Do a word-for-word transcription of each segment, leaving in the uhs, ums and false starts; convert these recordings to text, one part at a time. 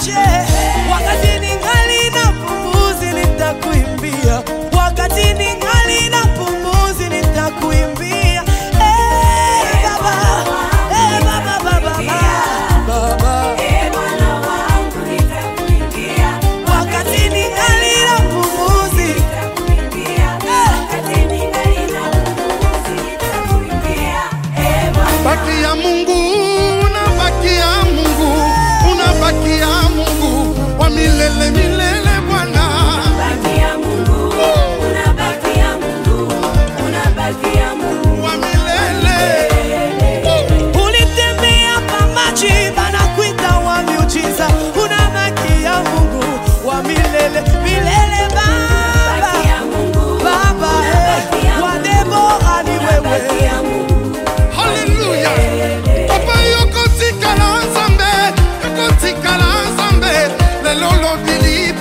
wakati ningali na pumzi nitakuimbia, wakati ningali na pumzi nitakuimbia. Eh baba, eh baba baba baba, eh Bwana wangu nitakuimbia, wakati ningali na pumzi nitakuimbia, wakati ningali na pumzi nitakuimbia. Eh Bwana, baki ya Mungu, unabaki ya Mungu, unabaki ya Mungu wa milele milele Bwana. baki ya Mungu, unabaki ya Mungu, unabaki ya Mungu Wa milele. ulitembea pa maji banakuita wa miujiza, unabaki ya Mungu wa milele milele Baba, Baba eh, wa Debora ni wewe. Hallelujah. Papa yoko tikala Nzambe, yoko tikala Nzambe, lelo lo bili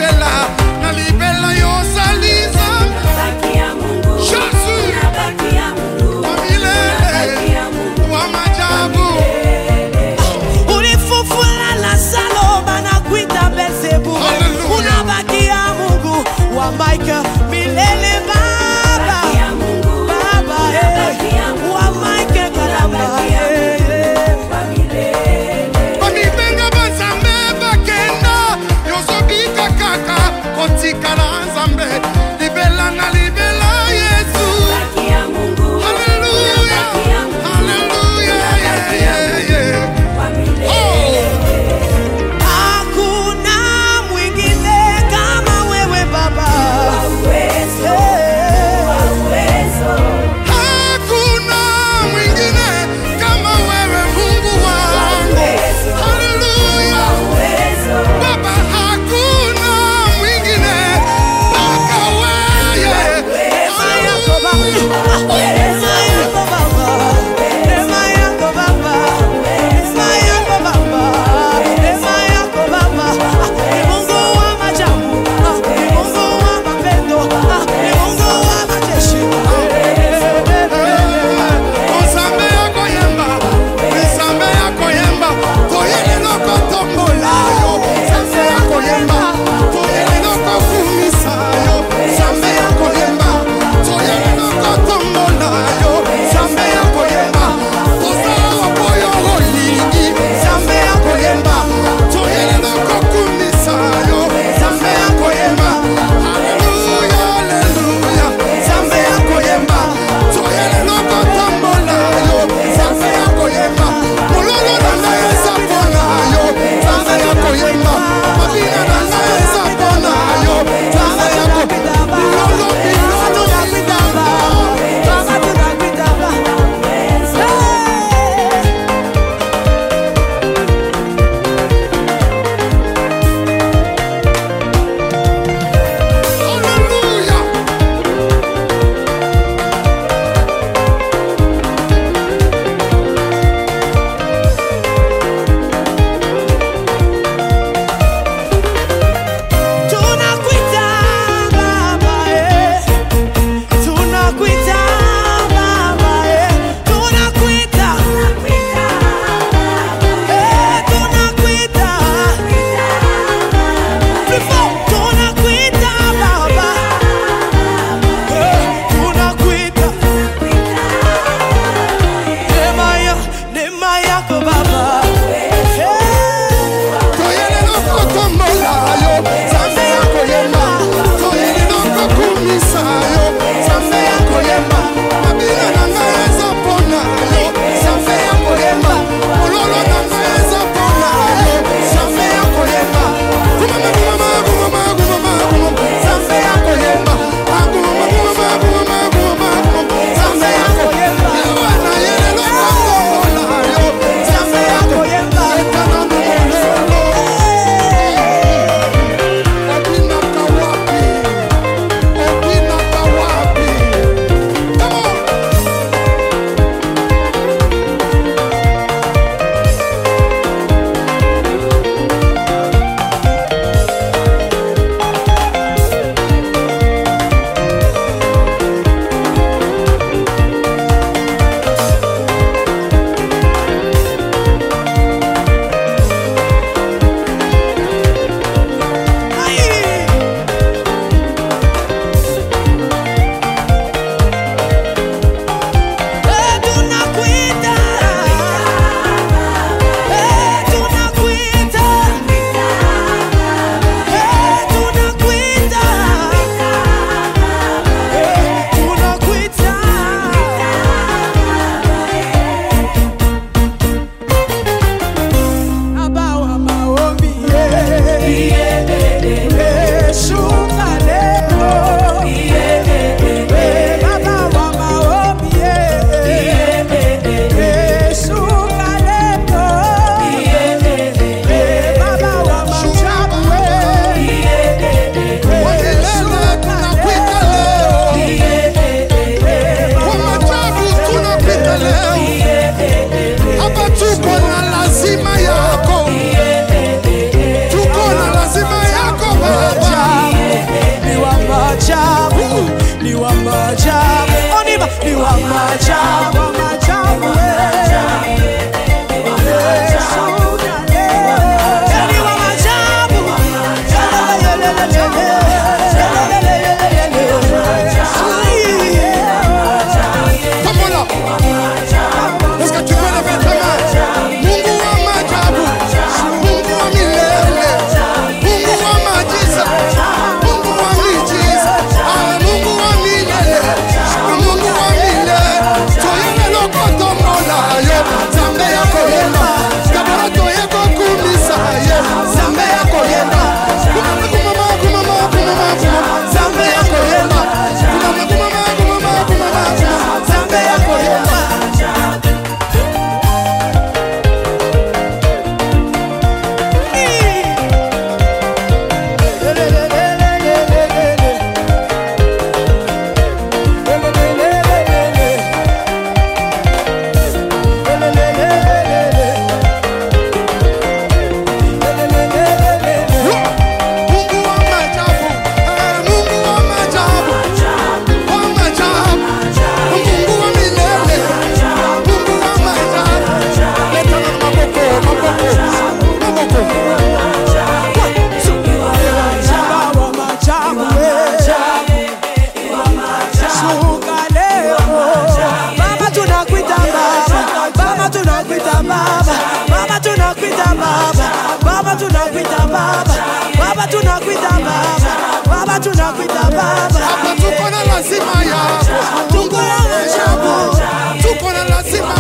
baba, baba tunakuita baba, baba tunakuita baba, baba tunakuita baba, baba tunakuita baba. Tuko na lazima yako, tuko na lazima, tuko na lazima